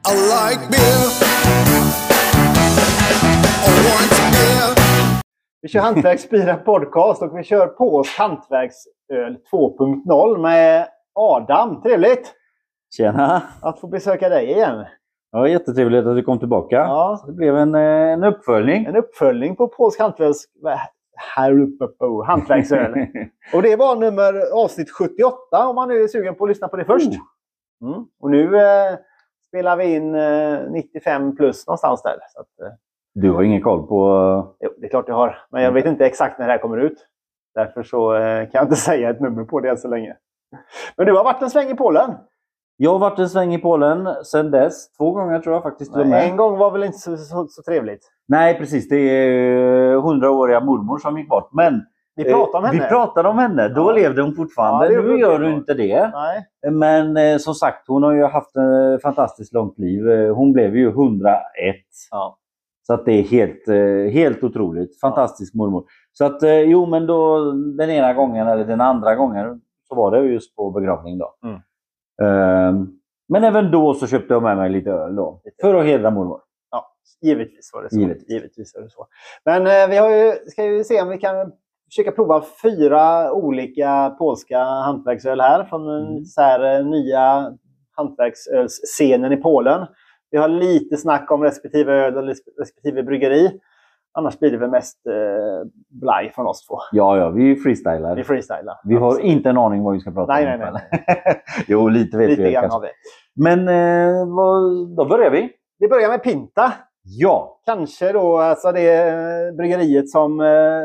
I like beer. I want beer. Vi kör Hantverksbilen podcast och vi kör Polsk hantverksöl 2.0 med Adam. Trevligt Tjena! att få besöka dig igen. Ja, jättetrevligt att du kom tillbaka. Ja. Det blev en uppföljning. En uppföljning på Polsk hantverksöl. Och det var avsnitt 78 om man nu är sugen på att lyssna på det först. Och nu spelar vi in 95 plus någonstans där. Så att, Du har ingen koll på... Jo, det är klart jag har. Men jag vet inte exakt när det här kommer ut. Därför så kan jag inte säga ett nummer på det än så länge. Men du har varit en sväng i Polen. Jag har varit en sväng i Polen sedan dess. 2 gånger tror jag faktiskt. En gång var väl inte så trevligt. Nej, precis. Det är 100-åriga mormor som gick bort. Men vi pratade om henne. Vi pratade om henne. Då levde hon fortfarande. Ja, nu gör du inte det. Nej. Men som sagt, hon har ju haft ett fantastiskt långt liv. Hon blev ju 101. Ja. Så att det är helt otroligt. Fantastisk mormor. Så att jo, men då den ena gången eller den andra gången så var det just på begravning då. Men även då så köpte jag med mig lite öl då. För att hedra mormor. Ja, givetvis var det så. Givetvis var det så. Men ska ju se om vi kan försöka prova 4 olika polska hantverksöl här. Från så här nya hantverksölsscenen i Polen. Vi har lite snack om respektive öl och respektive bryggeri. Annars blir det väl mest blaj från oss två. Ja, vi freestylar. Vi har inte en aning vad vi ska prata om. Nej. Jo, lite vet vi kanske. Har vi. Men då börjar vi. Vi börjar med Pinta. Ja. Kanske då alltså det bryggeriet som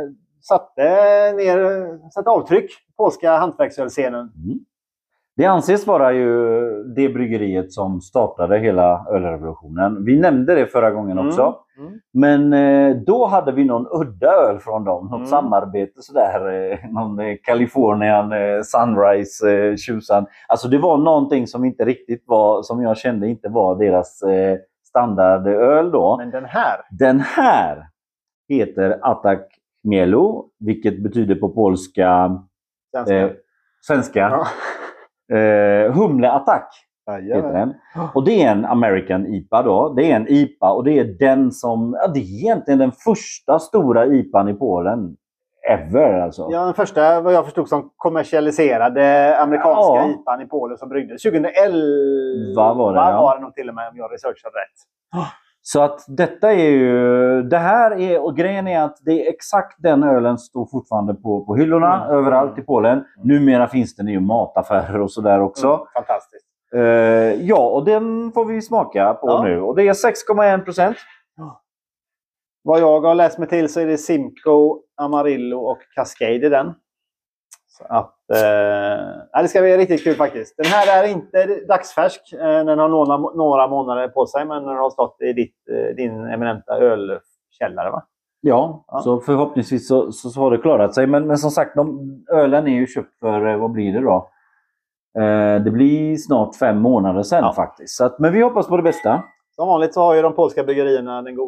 satte avtryck på polska hantverksölscenen. Det anses vara ju det bryggeriet som startade hela ölrevolutionen. Vi nämnde det förra gången också. Men då hade vi någon udda öl från dem. Något samarbete sådär. Någon Californian Sunrise tjusan. Alltså det var någonting som inte riktigt var, som jag kände inte var deras standardöl då. Men den här heter Atak Mielu. Vilket betyder på polska svenska. Ja. Humleattack heter den. Och det är en American IPA då. Det är en IPA och det är den som... Ja, det är egentligen den första stora IPAn i Polen. Ever alltså. Ja, den första vad jag förstod som kommersialiserade amerikanska IPAn i Polen som bryggdes. 2011 var det nog till och med om jag researchade rätt. Så att detta är ju... Det här är... Och grejen är att det är exakt den ölen står fortfarande på hyllorna överallt i Polen. Numera finns den i mataffärer och sådär också. Fantastiskt. Ja, och den får vi smaka på nu. Och det är 6,1%. Vad jag har läst mig till så är det Simcoe, Amarillo och Cascade i den. Så att, det ska bli riktigt kul faktiskt. Den här är inte dagsfärsk. Den har några månader på sig, men den har stått i din eminenta ölkällare, va? Ja, så förhoppningsvis så har det klarat sig. Men som sagt, ölen är ju köpt för, vad blir det då? Det blir snart 5 månader sedan faktiskt. Så att, men vi hoppas på det bästa. Som vanligt så har ju de polska bryggerierna det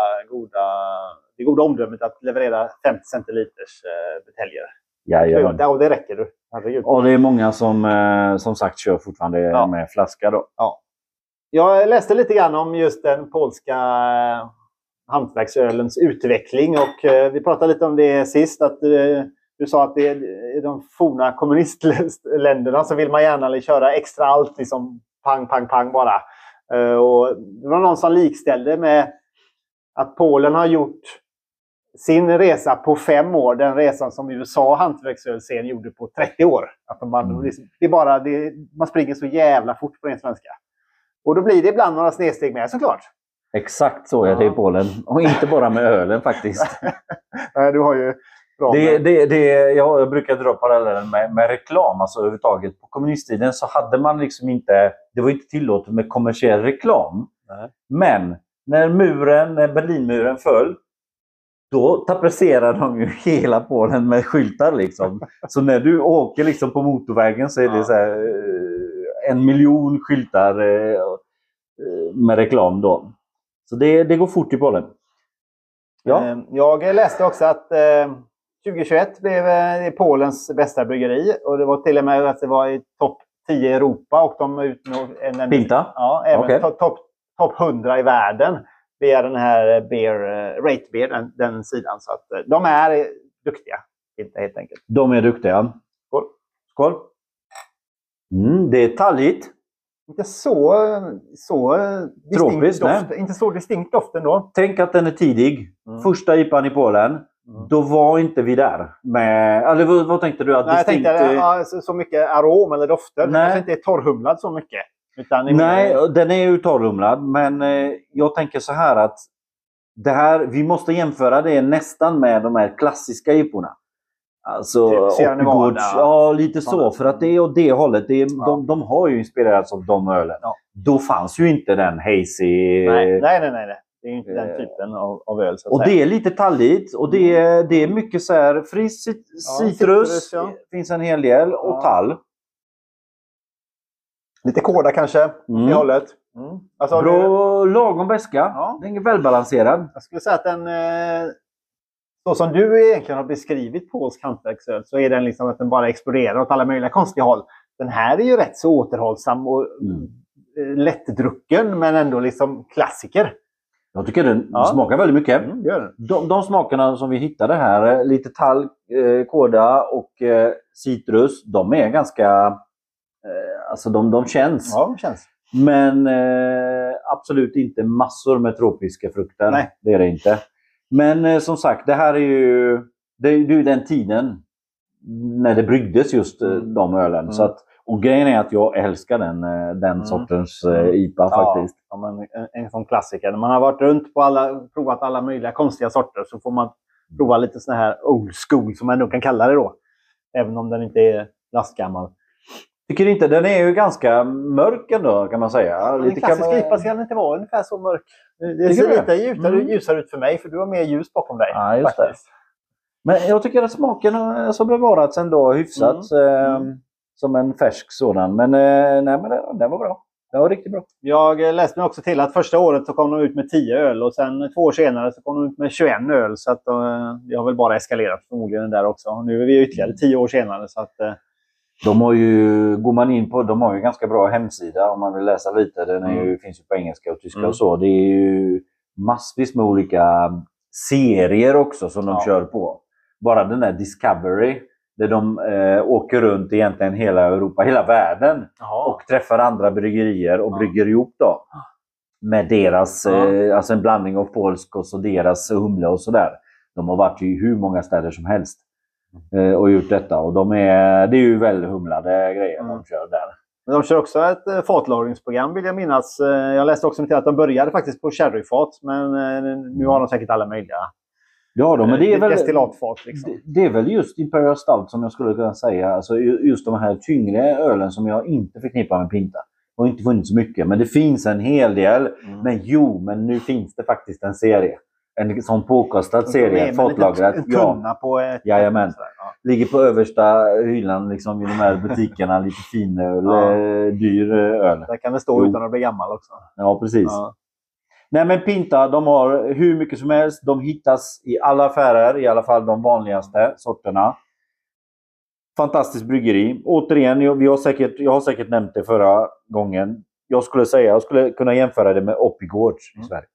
goda omdömet att leverera 50 centiliters buteljer. Ja, det räcker du. Herregud. Och det är många som sagt kör fortfarande med flaska då. Ja. Jag läste lite grann om just den polska hantverksölens utveckling och vi pratade lite om det sist att du sa att i de forna kommunistländerna så vill man gärna köra extra allt liksom pang bara. Och det var någon som likställde med att Polen har gjort sin resa på 5 år, den resan som USA hantverksölscen gjorde på 30 år. Att man springer så jävla fort på den svenska. Och då blir det ibland några snedsteg med såklart. Exakt så är det i Polen. Och inte bara med ölen faktiskt. Du har ju bra jag brukar dra parallellen med reklam. Alltså överhuvudtaget. På kommunisttiden så hade man liksom inte... Det var inte tillåtet med kommersiell reklam. Nej. Men när Berlinmuren föll, då tapetserade de ju hela Polen med skyltar liksom. Så när du åker liksom på motorvägen så är det så här, 1 miljon skyltar med reklam då. Så det går fort i Polen. Ja. Jag läste också att 2021 blev det Polens bästa bryggeri. Och det var till och med att det var i topp 10 i Europa. Och de utnådde Pinta? Ja, även topp 100 i världen via den här Rate Beer, den sidan. Så att de är duktiga, inte helt enkelt. De är duktiga. Skål. Skål. Det är talligt. Inte så Tropiskt, distinkt doft, inte så distinkt doft ändå. Tänk att den är tidig. Första IPAn i Polen. Då var inte vi där. Eller vad tänkte du? Att Nej, distinkt, jag tänkte så mycket arom eller dofter. Nej. Den kanske inte är torrhumlad så mycket. Utan Nej, den är ju torrhumlad. Men jag tänker så här att det här, vi måste jämföra det nästan med de här klassiska IPorna. Alltså, typ Sierra Nevada. Ja, lite så. För att det är åt det hållet. De har ju inspirerats av de ölen. Ja. Då fanns ju inte den hazy... Nej. Det är inte den typen av öl. Så att och säga. det är lite talligt. Och det är mycket så här frisk citrus. Ja. Finns en hel del. Och tall. Lite kåda kanske. I hållet. Alltså, Bra, lagom beska. Ja. Den är välbalanserad. Jag skulle säga att den... Så som du egentligen har beskrivit polsk hantverksöl så är den liksom att den bara exploderar åt alla möjliga konstiga håll. Den här är ju rätt så återhållsam och lättdrucken men ändå liksom klassiker. Jag tycker den smakar väldigt mycket. Gör den. De smakerna som vi hittade här, lite tall, kåda och citrus, de är ganska... alltså de känns. Ja, de känns. Men absolut inte massor med tropiska frukter. Nej. Det är det inte. Men som sagt, det här är ju... Det är ju den tiden när det bryggdes just de ölen. Så att, och grejen är att jag älskar den sortens IPA faktiskt. Ja, men en sån klassiker. När man har varit runt på provat alla möjliga konstiga sorter så får man prova lite sån här old school som man nog kan kalla det då. Även om den inte är lastgammal. Tycker inte, den är ju ganska mörk ändå kan man säga. Den klassiska IPA ska den inte vara ungefär så mörk. Det ser lite ljusare ut för mig för du har mer ljus bakom dig. Ja, just det. Men jag tycker att smaken har bevarats ändå hyfsat. Som en färsk sådan. Men den var bra. Den var riktigt bra. Jag läste mig också till att första året så kom de ut med 10 öl och sen 2 år senare så kom de ut med 21 öl. Så att det har väl bara eskalerat förmodligen där också. Nu är vi ytterligare 10 år senare så att... De har ju, går man in på, de har ju ganska bra hemsida om man vill läsa lite. Den finns ju på engelska och tyska och så. Det är ju massvis med olika serier också som de kör på. Bara den där Discovery, där de åker runt egentligen hela Europa, hela världen. Och träffar andra bryggerier och brygger ihop då. Med deras, alltså en blandning av polsk och så deras humle och sådär. De har varit i hur många städer som helst. Och gjort detta. Och det är ju väldigt humlade grejer de kör där. Men de kör också ett fatlagringsprogram vill jag minnas. Jag läste också till att de började faktiskt på sherryfat. Men nu har de säkert alla möjliga men det är väl destillatfat. Liksom. Det är väl just Imperial Stout som jag skulle kunna säga. Alltså just de här tyngre ölen som jag inte förknippar med Pinta. Det har inte funnits så mycket. Men det finns en hel del. Men nu finns det faktiskt en serie. En sån påkostad serie, fatlagrat. En tunna på ett... Jajamän. Ligger på översta hyllan liksom, i de här butikerna. Lite finöl, dyr öl. Där kan det stå utan att bli gammal också. Ja, precis. Ja. Nej, men Pinta, de har hur mycket som helst. De hittas i alla affärer, i alla fall de vanligaste sorterna. Fantastiskt bryggeri. Återigen, jag har säkert nämnt det förra gången. Jag skulle kunna jämföra det med Oppigårds i Sverige.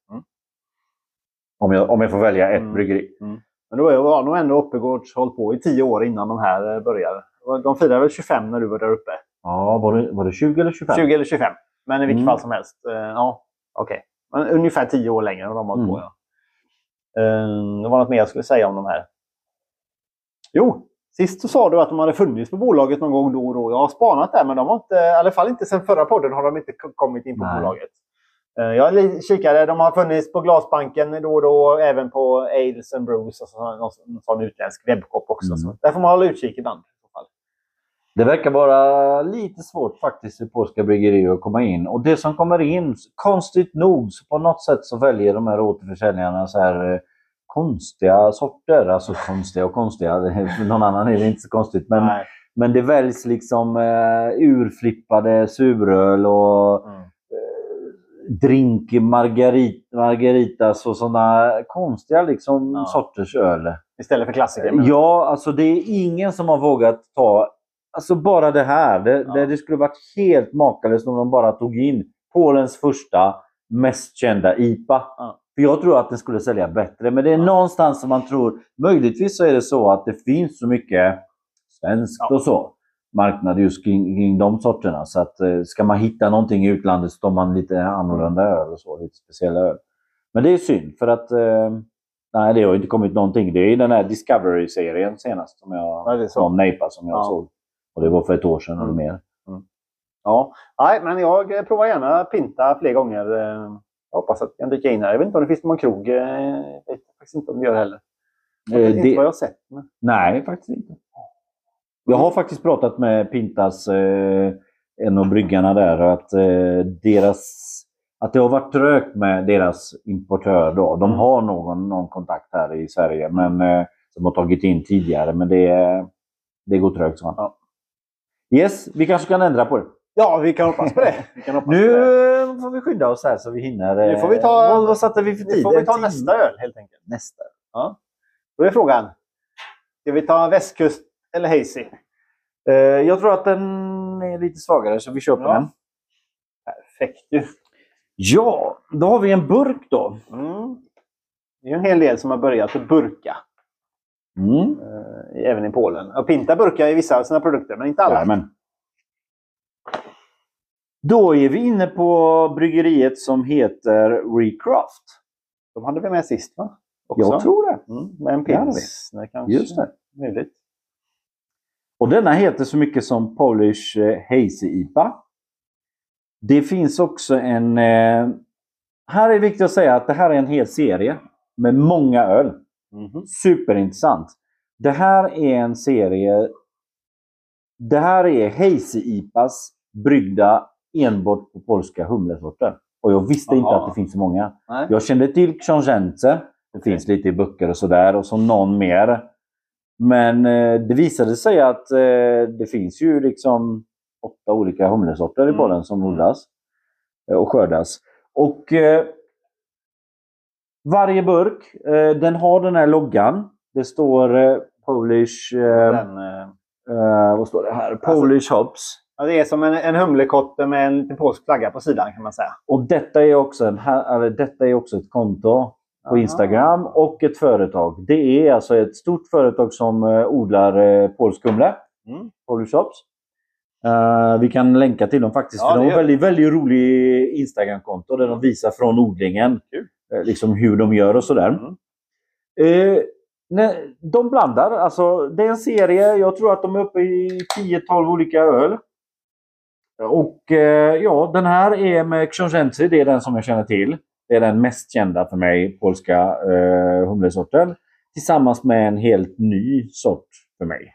Om jag får välja ett bryggeri. Men då var nog ändå Oppigårds hållit på i 10 år innan de här började. De firade väl 25 när du var där uppe? Ja, var det 20 eller 25? 20 eller 25. Men i vilket fall som helst. Okej. Men ungefär 10 år längre har de hållit på. Ja. Det var något mer jag skulle säga om de här. Jo, sist så sa du att de hade funnits på bolaget någon gång då och då. Jag har spanat där men de har inte, i alla fall inte sen förra podden har de inte kommit in på bolaget. Jag kikade, de har funnits på Glasbanken då och då, även på Ales and Brews och någon sån utländsk webbshop också. Så där får man hålla utkik ibland. Det verkar vara lite svårt faktiskt i polska bryggerier att komma in. Och det som kommer in, konstigt nog, så på något sätt så väljer de här återförsäljarna så här konstiga sorter. Alltså konstiga. Någon annan är det inte så konstigt. Men det väljs liksom urflippade suröl och drink margaritas och sådana konstiga liksom sorters öl. Istället för klassiker. Ja, alltså det är ingen som har vågat ta... Alltså bara det här. Det skulle varit helt makalöst om de bara tog in Polens första mest kända IPA. Ja. För jag tror att den skulle sälja bättre. Men det är någonstans som man tror, möjligtvis så är det så att det finns så mycket svenskt och så. Marknad just kring de sorterna. Så att ska man hitta någonting i utlandet så tar man lite annorlunda öl och så. Lite speciella öl. Men det är synd för att nej, det har inte kommit någonting. Det är den här Discovery-serien senast som jag såg. Nejpa som jag såg. Och det var för ett år sedan eller mer. Ja, nej, men jag provar gärna Pinta fler gånger. Jag hoppas att jag dyker in här. Jag vet inte om det finns någon krog. Jag vet faktiskt inte om det gör heller. Det är inte vad jag har sett. Men... Nej, faktiskt inte. Jag har faktiskt pratat med Pintas, en av bryggarna där, att att det har varit trögt med deras importör då. De har någon kontakt här i Sverige, men som har tagit in tidigare, men det går trögt så. Ja. Yes, vi kanske kan ändra på det. Ja, vi kan hoppas på det. Nu får vi skynda oss här så vi hinner. Nu får vi ta, vad satte vi för tid? Nu får vi ta nästa öl helt enkelt. Nästa. Ja. Då är frågan. Ska vi ta västkust eller hazy? Jag tror att den är lite svagare så vi kör på den. Perfekt ju. Ja, då har vi en burk då. Det är en hel del som har börjat att burka. Även i Polen. Och Pinta burkar i vissa av sina produkter, men inte alla. Ja, men. Då är vi inne på bryggeriet som heter Recraft. De hade vi med sist, va? Också. Jag tror det. Med en pilsner kanske. Just det. Möjligt. Och denna heter så mycket som Polish Hazy IPA. Det finns också en... här är det viktigt att säga att det här är en hel serie med många öl. Superintressant. Det här är en serie... Det här är Hazy IPAs bryggda enbart på polska humlesorter. Och jag visste inte att det finns så många. Nej. Jag kände till Książęce. Det finns lite i böcker och sådär. Och så någon mer. Men det visade sig att det finns ju liksom 8 olika humlesorter i Polen som odlas och skördas. Och varje burk, den har den här loggan. Det står Polish... vad står det här? Polish hops. Ja, det är som en humlekotte med en liten polsk flagga på sidan kan man säga. Och detta är också ett konto på Instagram och ett företag. Det är alltså ett stort företag som odlar polsk humle. Polish hops. Vi kan länka till dem faktiskt. För de har väldigt, väldigt rolig Instagram-konto där de visar från odlingen. Liksom hur de gör och sådär. De blandar. Alltså, det är en serie. Jag tror att de är uppe i 10-12 olika öl. Och ja, den här är med Książęce. Det är den som jag känner till. Det är den mest kända för mig, polska humlesorten. Tillsammans med en helt ny sort för mig.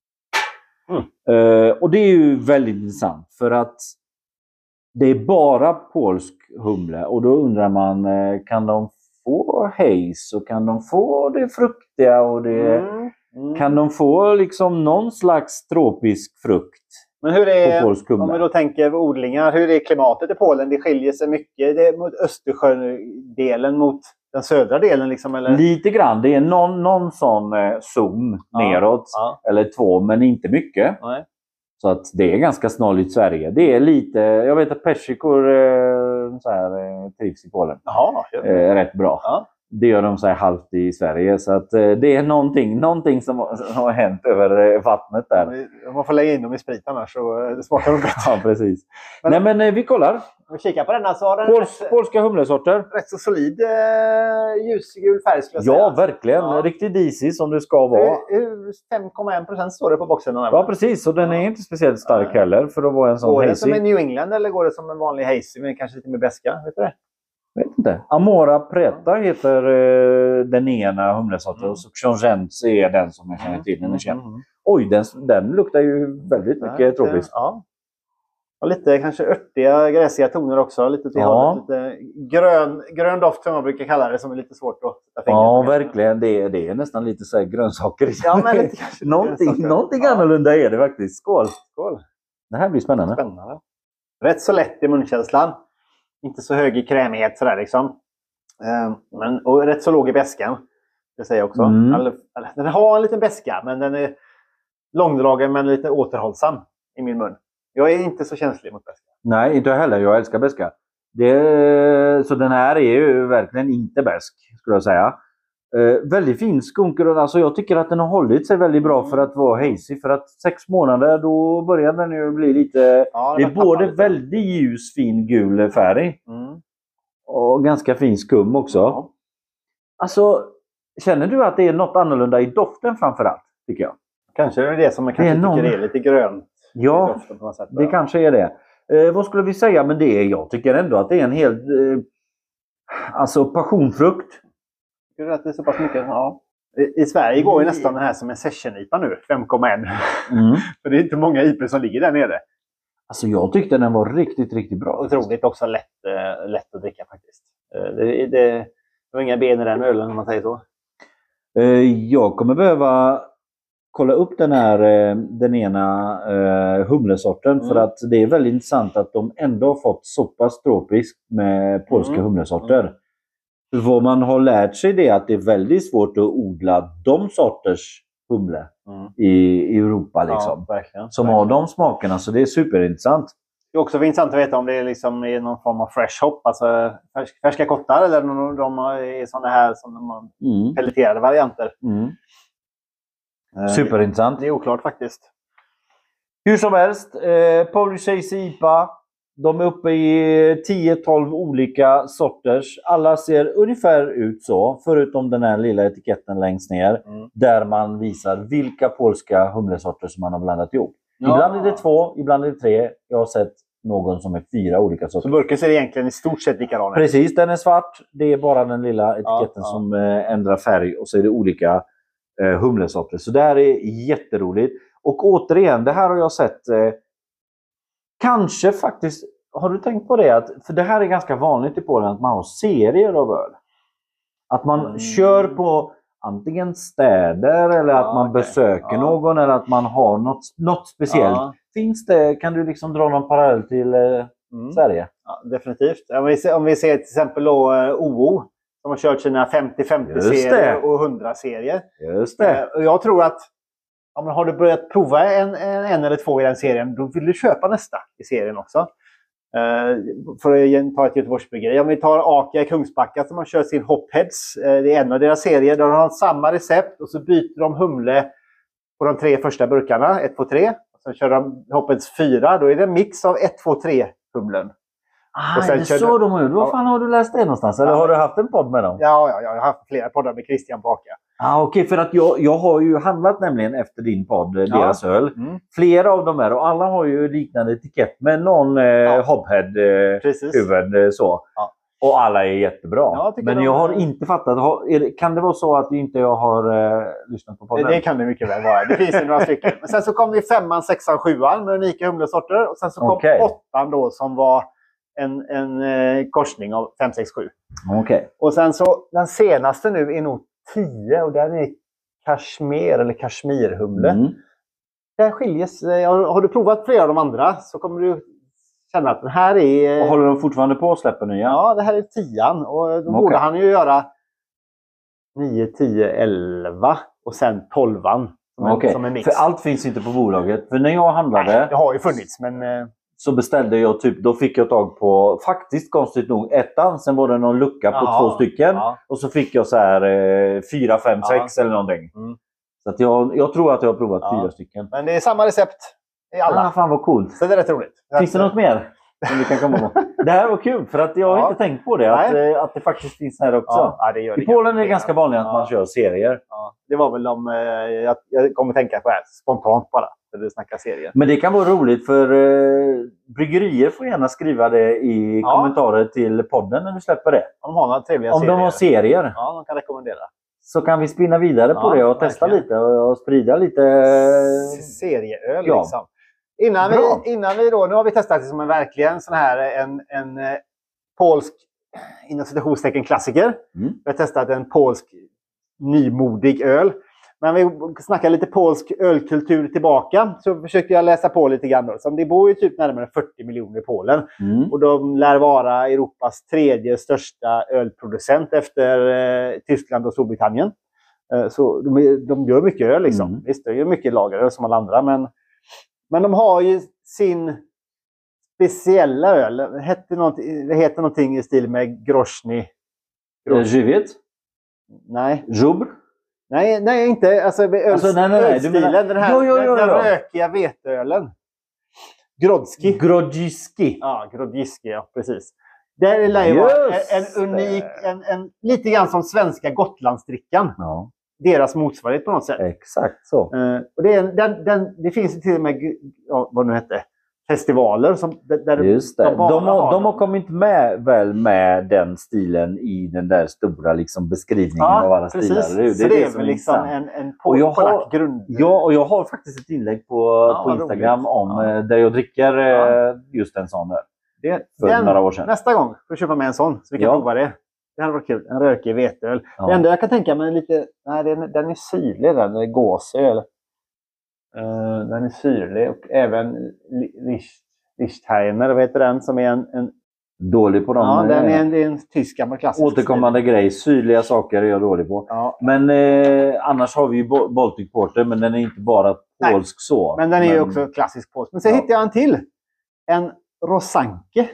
Och det är ju väldigt intressant. För att det är bara polsk humle. Och då undrar man, kan de få haze? Och kan de få det fruktiga? Och det, kan de få liksom någon slags tropisk frukt? Men hur är, om vi då tänker på odlingar, hur är klimatet i Polen? Det skiljer sig mycket. Det är mot Östersjödelen mot den södra delen liksom, eller? Lite grann. Det är någon sån zon neråt. Eller 2, men inte mycket. Nej. Så att det är ganska snarligt Sverige. Det är lite, jag vet att persikor trivs i Polen. Jaha, rätt bra. Ja. Det gör de så här halvt i Sverige. Så att det är någonting som har hänt över vattnet där. Man får lägga in dem i sprit annars så det smakar de bättre. Ja, precis. Men vi kollar. Vi kikar på den. Alltså, polska humlesorter. Rätt så solid ljusgul färg skulle jag säga. Ja, verkligen. Ja. Riktigt disig som det ska vara. 5,1% står det på boxen. Ja, precis. Så den är inte speciellt stark heller för att vara en sån hazy. Går det hazy. som en New England eller går det som en vanlig hazy men kanske lite mer beska? Vet du det? Jag vet inte. Amora Preta heter den ena humlesorten och så Książęce är den som jag känner till. Den är känd. Oj, den luktar ju väldigt mycket tropiskt. Ja. Och lite kanske örtiga, gräsiga toner också. Lite lite grön doft som man brukar kalla det, som är lite svårt att sätta fingret. Ja, verkligen. Det är nästan lite så här grönsaker. Ja, men lite, någonting annorlunda är det faktiskt. Skål! Det här blir spännande. Rätt så lätt i munkänslan. Inte så hög i krämighet sådär liksom. Och rätt så låg i bäskan. Det säger jag också. Den har en liten bäska, men den är långdragen men lite återhållsam i min mun. Jag är inte så känslig mot bäska. Nej, inte heller. Jag älskar bäska. Så den här är ju verkligen inte bäsk, skulle jag säga. Väldigt fin skunker. Alltså jag tycker att den har hållit sig väldigt bra för att vara hazy. För att 6 månader, då börjar den ju bli lite... Ja, det är både väldigt ljus, fin gul färg. Och ganska fin skum också. Ja. Alltså, känner du att det är något annorlunda i doften framförallt, tycker jag? Kanske är det som man kanske tycker är lite grönt. Ja, i doften på något sätt, det kanske är det. Vad skulle vi säga med det? Jag tycker ändå att det är en helt... alltså passionfrukt. Tycker du att det är så pass mycket? Ja. I Sverige går ju nästan den här som en session-IPA nu, 5,1. För det är inte många IPA som ligger där nere. Alltså jag tyckte den var riktigt, riktigt bra. Otroligt också lätt att dricka faktiskt. Det var inga ben i den ölen om man säger så. Jag kommer behöva kolla upp den ena humlesorten. För att det är väldigt intressant att de ändå har fått så pass tropiskt med polska humlesorter. Vad man har lärt sig det är att det är väldigt svårt att odla de sorters humle i Europa liksom. Ja, verkligen. Som har de smakerna, så det är superintressant. Det är också intressant att veta om det är liksom i någon form av fresh hop, alltså färska kottar, eller om de är sådana här som de pelleterade varianter. Superintressant. Det är oklart faktiskt. Hur som helst, Polish Hazy IPA. De är uppe i 10-12 olika sorters. Alla ser ungefär ut så, förutom den här lilla etiketten längst ner. Där man visar vilka polska humlesorter som man har blandat ihop. Ibland är det 2, ibland är det 3. Jag har sett någon som är 4 olika sorter. Så burken ser egentligen i stort sett likadan ut. Precis, den är svart. Det är bara den lilla etiketten som ändrar färg. Och så är det olika humlesorter. Så det här är jätteroligt. Och återigen, det här har jag sett... kanske faktiskt, har du tänkt på det? För det här är ganska vanligt i Polen att man har serier av öl. Att man kör på antingen städer eller att man besöker någon eller att man har något speciellt. Finns det, kan du liksom dra någon parallell till Sverige? Ja, definitivt. Om vi ser till exempel då, OO som har kört sina 50-50-serier och 100-serier. Just det. Och jag tror att men har du börjat prova en eller 2 i den serien, då vill du köpa nästa i serien också. För att ta ett Göteborgsbryggeri. Om vi tar Akia i Kungsbacka som har kört sin Hopheads. Det är en av deras serier. Där har de samma recept och så byter de humle på de 3 första burkarna. 1, 2, 3. Sen kör de Hopheads 4. Då är det en mix av 1, 2, 3 humlen. Och sen det är så de gör. Vad fan har du läst det någonstans? Eller har du haft en podd med dem? Ja, jag har haft flera poddar med Christian Baka. Okej, för att jag har ju handlat nämligen efter din podd, deras öl. Flera av dem är, och alla har ju liknande etikett med någon Hophead-huvud så. Ja. Och alla är jättebra. Men jag har inte fattat. Kan det vara så att inte jag har lyssnat på podden? Det kan det mycket väl vara. Det finns ju några stycken. Men sen så kom vi 5:an, 6:an, 7:an med unika humlesorter. Och sen så kom 8:an då som var en korsning av 5, 6, 7. Och sen så den senaste nu är nog 10 och den är kashmir eller kashmirhumle. Där skiljes. Har du provat flera av de andra så kommer du känna att den här är... Och håller de fortfarande på att släppa nya? Ja, det här är 10:an och då borde han ju göra 9, 10, 11 och sen 12:an som en mix. För allt finns inte på bolaget. För när jag handlade... Det har ju funnits, men... Så beställde jag då fick jag tag på, faktiskt konstigt nog, 1:an. Sen var det någon lucka på 2 stycken. Och så fick jag så här 4, 5, 6 eller någonting. Så att jag tror att jag har provat 4 stycken. Men det är samma recept i alla. Fan vad coolt. Så det är rätt roligt. Finns det något mer som vi kan komma på? Det här var kul för att jag har inte tänkt på det. Att det faktiskt finns här också. Det gör det. I Polen är det ganska vanligt att man kör serier. Det var väl jag kommer tänka på det här spontant bara. Du snackar serier. Men det kan vara roligt för bryggerier får gärna skriva det i kommentarer till podden när du släpper det. Om de har några trevliga serier. Om de har serier. Ja, de kan rekommendera. Så kan vi spinna vidare på det och testa lite och sprida lite... serieöl liksom. Innan vi då, nu har vi testat det som en verkligen sån här en polsk inom citationstecken klassiker. Vi har testat en polsk nymodig öl. Men vi snackar lite polsk ölkultur tillbaka. Så försökte jag läsa på lite grann. Så det bor ju typ närmare 40 miljoner i Polen. Och de lär vara Europas 3:e största ölproducent efter Tyskland och Storbritannien. Så de gör mycket öl liksom. Visst, de gör mycket lageröl som alla andra. Men de har ju sin speciella öl. Det heter någonting i stil med Grosny. Żywiec? Nej. Żubr? Nej, inte. Alltså, ölstilen. Den här den rökiga veteölen. Grodziski. Ja, Grodziski, ja, precis. Det lär ju vara en unik, lite grann som svenska Gotlandsdrickan. Ja. Deras motsvarighet på något sätt. Exakt så. Och det finns ju till och med, vad nu hette, festivaler som där just det. De har kommit med den stilen i den där stora liksom beskrivningen av alla stilar. Det är väl liksom en grund. Ja, och jag har faktiskt ett inlägg på Instagram om där jag dricker just en sån öl. För några år sedan. Nästa gång får jag köpa med en sån så vi kan prova det. Det hade varit kul. En rökig veteöl. Ja. Det enda jag kan tänka mig lite... Nej, den är syrlig. Den är gåsöl. Den är syrlig. Och även Lichtheiner, vad heter den? Som är en dålig på dem. Ja, det är en tysk gammal klassisk. Återkommande grej. Syrliga saker är jag dålig på. Ja. Men annars har vi ju Baltic Porter. Men den är inte bara polsk så. Men den är ju också klassisk polsk. Men sen hittade jag en till. En Rosanke.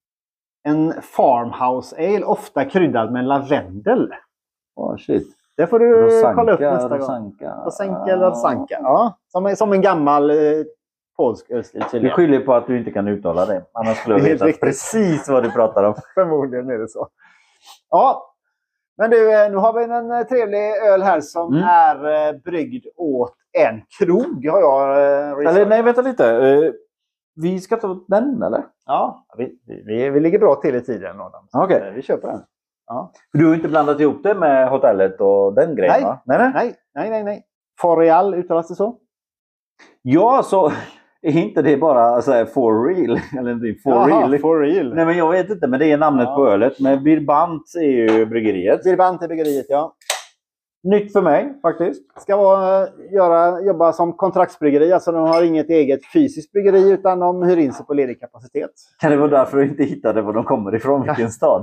En farmhouse ale, ofta kryddad med lavendel. Shit. Det får du Rosanka, kolla upp nästa gång. Rosanka eller Rosanka. Ja, som en gammal polsk ölstil. Vi skyller på att du inte kan uttala det. Annars skulle jag veta precis vad du pratar om. Förmodligen är det så. Ja, men du, nu har vi en trevlig öl här som är bryggd åt en krog. Har jag eller nej, vänta lite. Vi ska ta den, eller? Ja, vi ligger bra till i tiden, Adam. Okej. Vi köper den. Ja. Du har inte blandat ihop det med hotellet och den grejen, va? Nej. Forial, uttalas det så? Ja, så är inte det bara så här for real? Eller inte real? For real. Nej, men jag vet inte, men det är namnet på ölet. Men Birbant är ju bryggeriet. Birbant är bryggeriet, ja. Nytt för mig, faktiskt. Ska jobba som kontraktsbryggeri. Alltså de har inget eget fysiskt bryggeri utan de hyr in sig på ledig kapacitet. Kan det vara därför du inte hittade var de kommer ifrån, vilken stad?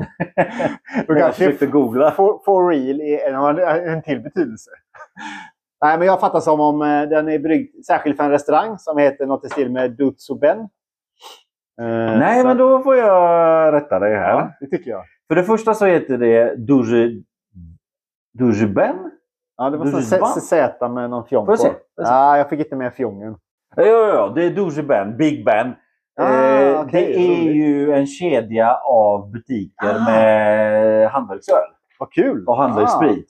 Du kanske försökte googla. For real är en till betydelse. Nej, men jag fattar som om den är bryggd särskilt för en restaurang som heter något i stil med Dutsuben. Nej, men då får jag rätta dig här. Ja, det tycker jag. För det första så heter det Dujuben? Ja, det var Z med någon fjong på. Ja, jag fick inte med fjongen. Ja, det är Dujuben, Big Ben. Okay, det är ju en kedja av butiker med handelsöl. Vad kul! Och handelssprit.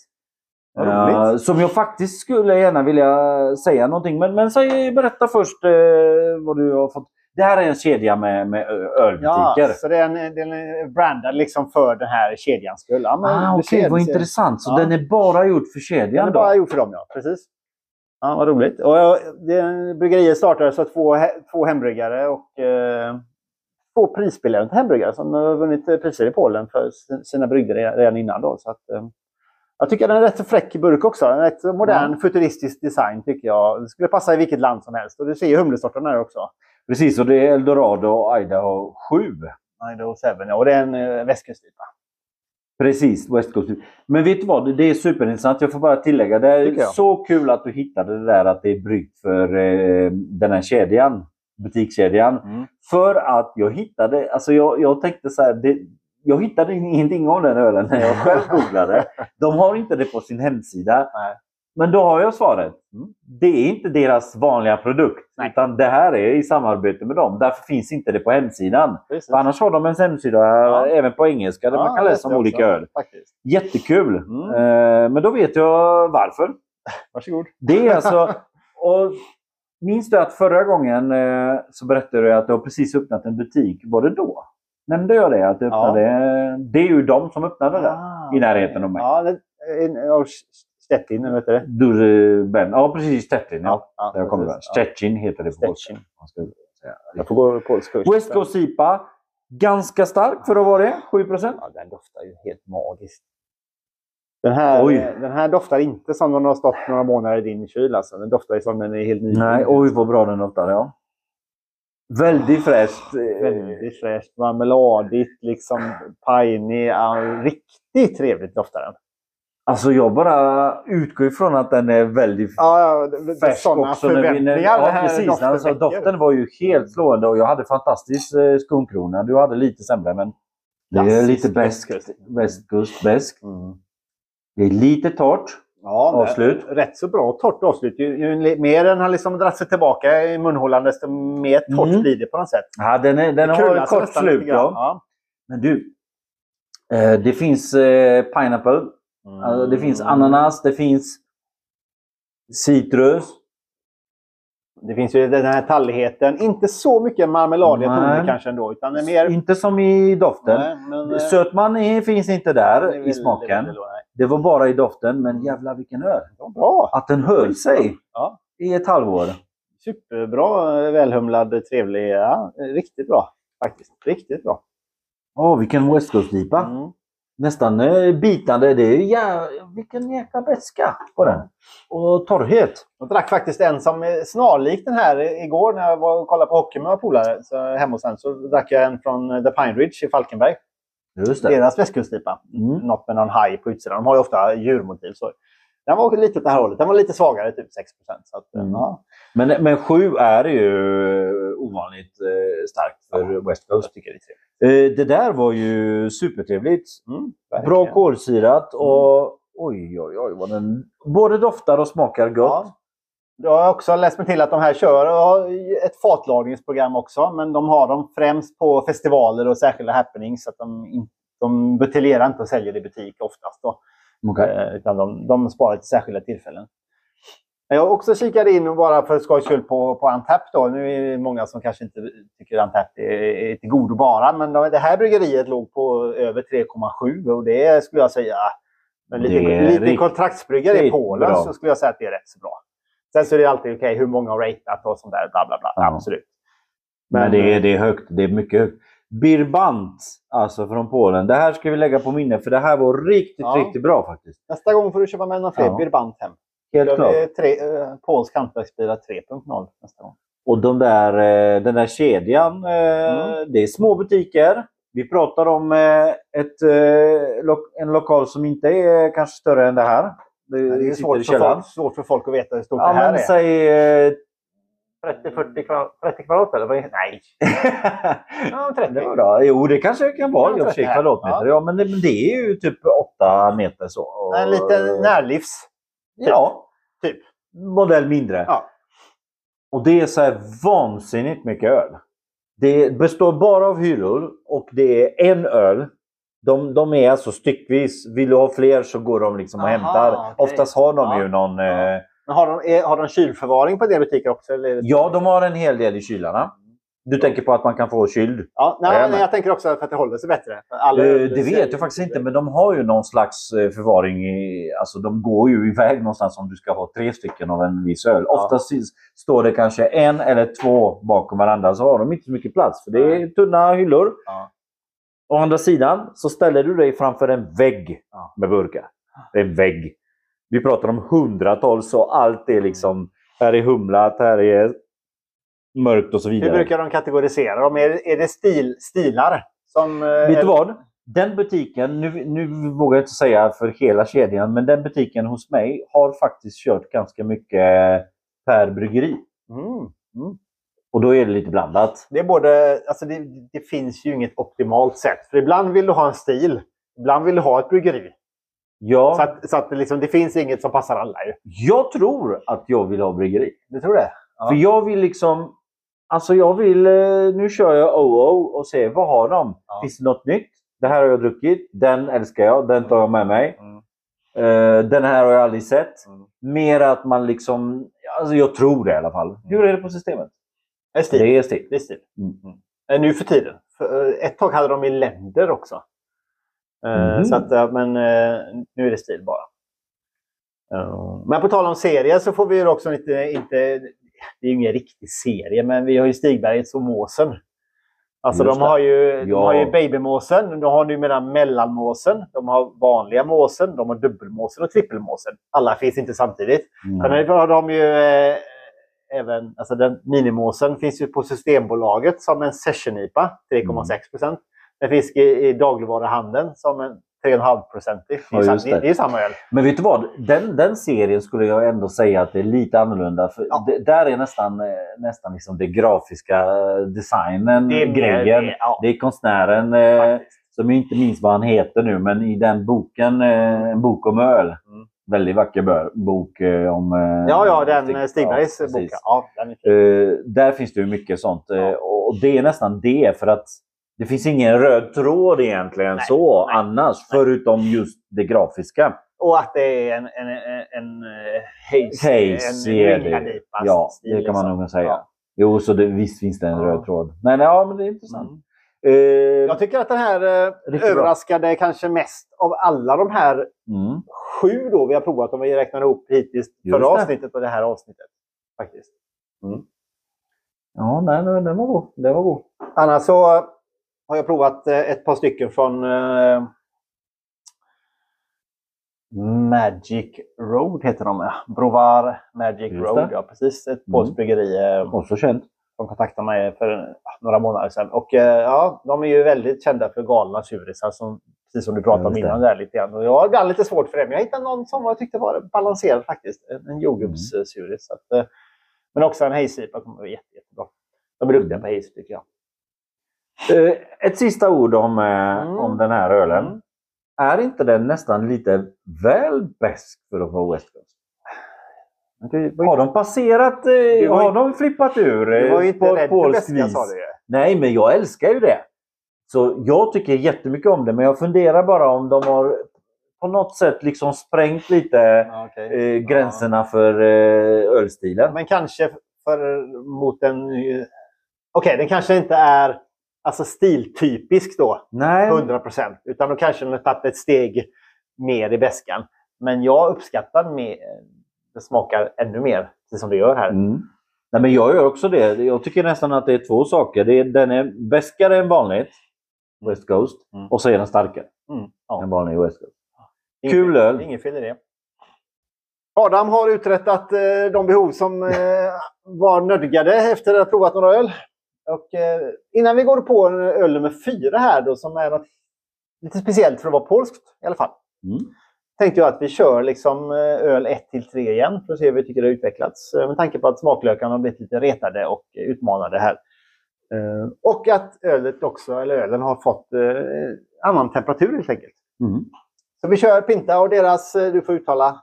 Som jag faktiskt skulle gärna vilja säga någonting. Men berätta först vad du har fått. Det här är en kedja med ölbutiker. Ja, så den är brandad liksom för den här kedjans skull. Ja, okej, vad intressant. Så den är bara gjord för kedjan då? Den är bara gjord för dem, ja. Precis. Ja, vad roligt. Och bryggeriet startade så två hembryggare och två prisbelönade hembryggare som har vunnit priser i Polen för sina brygder redan innan då. Så att, jag tycker den är rätt fräck i burk också. En rätt modern, futuristisk design tycker jag. Det skulle passa i vilket land som helst. Och du ser ju humlesorten här också. Precis, och det är Eldorado och Idaho 7. Idaho 7, ja. Och det är en västkusttyp. Precis, West Coast. Men vet du vad, det är superintressant. Jag får bara tillägga, det är så kul att du hittade det där att det är bryggt för den här kedjan, butikskedjan. För att jag hittade, alltså jag tänkte så här, jag hittade ingenting om den ölen när jag själv googlade. De har inte det på sin hemsida. Nej. Men då har jag svaret. Det är inte deras vanliga produkt. Nej. Utan det här är i samarbete med dem. Därför finns inte det på hemsidan. Annars har de en hemsida även på engelska där man kan läsa om olika öl. Faktiskt. Jättekul. Men då vet jag varför. Varsågod. Det är alltså... Och minns du att förra gången så berättade du att du har precis öppnat en butik. Var det då? Nämnde jag det? Att du öppnade, det är ju de som öppnade det i närheten av mig. Ja, Stettin, eller vet du det? Dujuben. Ja, precis. Stettin. Ja. Jag kommer där. Stettin heter det på polska. Jag får gå på polska. West Coast IPA. Ganska stark för att vara det. 7%. Ja, den doftar ju helt magiskt. Den här doftar inte som den har stått några månader i din kyl. Alltså. Den doftar ju som den är helt ny. Nej, oj vad bra den doftar, ja. Väldigt fräscht. Väldigt fräscht. Marmeladigt, liksom piney. Ja, riktigt trevligt doftar den. Alltså jag bara utgår ifrån att den är väldigt färsk sådana också. förväntningar. Ja, precis. Alltså, doften var ju helt slående och jag hade fantastisk skumkrona. Du hade lite sämre, men det är lite västkustbäsk. Det är lite torrt. Ja, avslut. Rätt så bra torrt avslut. Ju mer den har liksom dragit sig tillbaka i munhålan, desto mer torrt blir det på något sätt. Ja, den har ett kort slut. Ja. Men du, det finns pineapple. Det finns ananas, det finns citrus. Det finns ju den här talligheten. Inte så mycket marmeladiga toner kanske ändå. Utan det är mer... Inte som i doften. Nej, men, sötman finns inte där i smaken. Det var bara i doften, men jävlar vilken öl. Bra. Att den höll sig i ett halvår. Superbra, välhumlad, trevlig. Ja, riktigt bra faktiskt. Riktigt bra. Vilken West Coast-IPA. Nästan bitande. Det är vilken jäkla beska på den. Och torrhet. Jag drack faktiskt en som är snarlik den här igår när jag var och kollade på hockey med polare hemma hos en. Så drack jag en från The Pine Ridge i Falkenberg. Just det. Deras västkustIPA. Något med någon haj på utsidan. De har ju ofta djurmotiv. Så. Den var lite åt det här hållet. Den var lite svagare, typ 6%. Så att, ja. Men 7 är ju ovanligt starkt för West Coast. Tycker det där var ju supertrevligt. Bra kolsyrat och oj vad den både doftar och smakar gott. Ja. Jag har också läst mig till att de här kör ett fatlagringsprogram också. Men de har dem främst på festivaler och särskilda happenings. Så att de buteljerar inte och säljer i butik oftast då. Utan de sparar till särskilda tillfällen. Jag har också kikat in bara för skojs skull på Untappd då. Nu är det många som kanske inte tycker Untappd är till godo bara. Men det här bryggeriet låg på över 3,7 och det skulle jag säga. Men lite kontraktsbryggare i Polen så skulle jag säga att det är rätt så bra. Sen så är det alltid okej, hur många har ratat och sånt där, bla bla bla. Ja. Absolut. Men det är högt, det är mycket högt. Birbant, alltså från Polen. Det här ska vi lägga på minne, för det här var riktigt bra faktiskt. Nästa gång får du köpa med några fler Birbant hem. Helt klart. Polsk hantverksbira 3.0 nästa gång. Och den där kedjan, det är små butiker. Vi pratar om en lokal som inte är kanske större än det här. Det är svårt för folk att veta hur stort det här är. Säg 30 kvadrat eller? Nej. Ja, 30. Det var bra. Jo, det kanske kan vara i och för sig kvadratmeter. Ja, men det är ju typ 8 meter så. En liten närlivs. Typ. Ja, typ. Modell mindre. Ja. Och det är så här vansinnigt mycket öl. Det består bara av hyllor och det är en öl. De är alltså styckvis. Vill du ha fler så går de liksom och hämtar. Okay. Oftast har de ju någon... Men har de kylförvaring på det butiker också? Eller? Ja, de har en hel del i kylarna. Du tänker på att man kan få kyld? Ja, nej, jag tänker också för att det håller sig bättre. Det vet jag faktiskt inte, men de har ju någon slags förvaring. Alltså de går ju iväg någonstans om du ska ha 3 stycken av en viss öl. Oftast står det kanske 1 eller 2 bakom varandra, så har de inte så mycket plats. För det är tunna hyllor. Ja. Å andra sidan så ställer du dig framför en vägg med burkar. Det är en vägg. Vi pratar om hundratals och allt är liksom, här är humlat, här är mörkt och så vidare. Hur brukar de kategorisera dem? Är det stilar? Vet du vad? Den butiken, nu vågar jag inte säga för hela kedjan, men den butiken hos mig har faktiskt kört ganska mycket per bryggeri. Och då är det lite blandat. Det är både, alltså det finns ju inget optimalt sätt. För ibland vill du ha en stil, ibland vill du ha ett bryggeri. Ja. Så att liksom, det finns inget som passar alla ju. Jag tror att jag vill ha bryggeri. Du tror det? Ja. För jag vill liksom... Alltså jag vill... Nu kör jag OO och ser vad har de? Ja. Finns det något nytt? Det här har jag druckit. Den älskar jag. Den tar jag med mig. Den här har jag aldrig sett. Mer att man liksom... Alltså jag tror det i alla fall. Hur är det på systemet? Det är stil. Nu för tiden. Ett tag hade de i länder också. Så att, men nu är det stil bara. Men på tal om serier så får vi ju också inte det är ju ingen riktig serie, men vi har ju Stigbergets och Måsen. Alltså de har ju babymåsen, de har numera mellanmåsen, de har vanliga måsen, de har dubbelmåsen och trippelmåsen. Alla finns inte samtidigt. Sen har de ju även, alltså den minimåsen finns ju på Systembolaget som en session IPA, 3,6%. Den finns i dagligvaruhandeln som en 3,5%. Ja, just det. Det är samma öl. Men vet du vad? Den serien skulle jag ändå säga att det är lite annorlunda. För där är nästan liksom det grafiska designen, Det är grejen. Det är konstnären, som jag inte minns vad han heter nu, men i den boken, En bok om öl. Väldigt vacker bok om... den Stigbergs bok. Ja, den där finns det ju mycket sånt. Och det är nästan det, för att det finns ingen röd tråd egentligen annars, förutom just det grafiska. Och att det är en haze. Ja, det kan man nog säga. Ja. Jo, så visst finns det en röd tråd. Men det är intressant. Jag tycker att den här överraskade kanske mest av alla de här 7 då vi har provat, om vi räknar ihop hittills förra avsnittet och det här avsnittet. Faktiskt. Ja, nej, den var god. Det var god. Annars så har jag provat ett par stycken från Magic Road heter de. Brovar Magic Road. Ja, precis. Ett polskt bryggeri. Också känt. De kontaktade mig för några månader sedan. Och de är ju väldigt kända för galna surisar, precis som du pratade om innan där lite grann. Och jag har ibland lite svårt för det, men jag hittade någon som jag tyckte var balanserad faktiskt. En jordgubbssuris. Men också en haze-IPA kommer vara jättebra. De är duktiga på haze tycker jag. Ett sista ord om den här ölen. Är inte den nästan lite väl bäsk för att vara West Coast? Har de passerat? Har de flippat ur? Du var ju inte rädd för bäska, sa du. Nej, men jag älskar ju det. Så jag tycker jättemycket om det. Men jag funderar bara om de har på något sätt liksom sprängt lite gränserna för ölstilen. Men kanske mot en... den kanske inte är stiltypisk då. Nej. 100%. Utan då kanske de har tagit ett steg mer i bäskan. Men jag uppskattar det smakar ännu mer, precis som det gör här. Nej, men jag gör också det. Jag tycker nästan att det är 2 saker. Den är bäskare än vanligt West Coast. Och så är den starkare än vanlig West Coast. Kul öl. Ingen fel i det. Adam har uträttat de behov som var nödgade efter att ha provat några öl. Och innan vi går på öl nummer 4 här då, som är något lite speciellt för att vara polskt i alla fall. Tänkte jag att vi kör liksom öl 1-3 igen för att se hur vi tycker det har utvecklats. Med tanke på att smaklökarna har blivit lite retade och utmanade här. Och att ölen har fått annan temperatur helt enkelt. Så vi kör Pinta och deras, du får uttala...